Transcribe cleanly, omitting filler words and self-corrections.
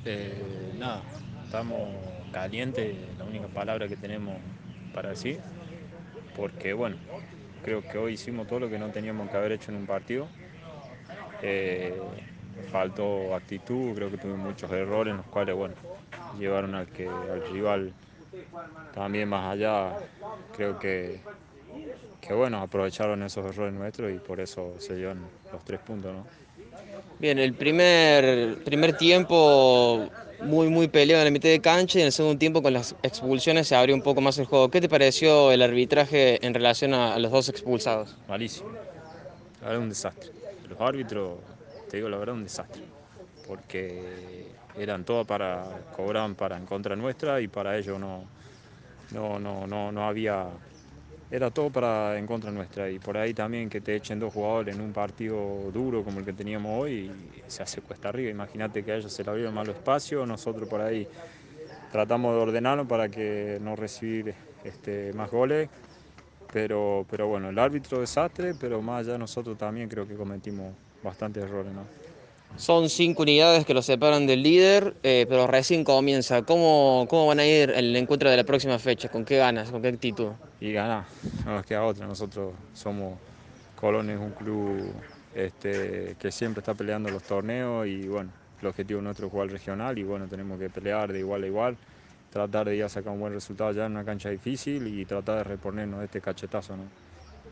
Nada, estamos calientes, la única palabra que tenemos para decir, porque bueno, creo que hoy hicimos todo lo que no teníamos que haber hecho en un partido. Eh, Faltó actitud, creo que tuvimos muchos errores en los cuales bueno, llevaron al rival también más allá. Creo que bueno, aprovecharon esos errores nuestros y por eso se llevan los 3 puntos, ¿no? Bien, el primer tiempo muy peleado en la mitad de cancha y en el segundo tiempo con las expulsiones se abrió un poco más el juego. ¿Qué te pareció el arbitraje en relación a los dos expulsados? Malísimo, la verdad un desastre. Los árbitros, te digo la verdad, un desastre. Porque eran todos cobraban para en contra nuestra y para ellos no había, era todo para en contra nuestra y por ahí también que te echen 2 jugadores en un partido duro como el que teníamos hoy se hace cuesta arriba. Imagínate que a ellos se le abrieron malo espacio, nosotros por ahí tratamos de ordenarlo para que no recibir más goles, pero bueno, el árbitro desastre, pero más allá nosotros también creo que cometimos bastantes errores, ¿no? Son 5 unidades que los separan del líder, pero recién comienza. ¿Cómo van a ir en el encuentro de la próxima fecha? ¿Con qué ganas? ¿Con qué actitud? Y ganar, no nos queda otra. Nosotros somos Colón, es un club que siempre está peleando los torneos y bueno, el objetivo nuestro es jugar regional y bueno, tenemos que pelear de igual a igual, tratar de ir a sacar un buen resultado ya en una cancha difícil y tratar de reponernos de este cachetazo, ¿no?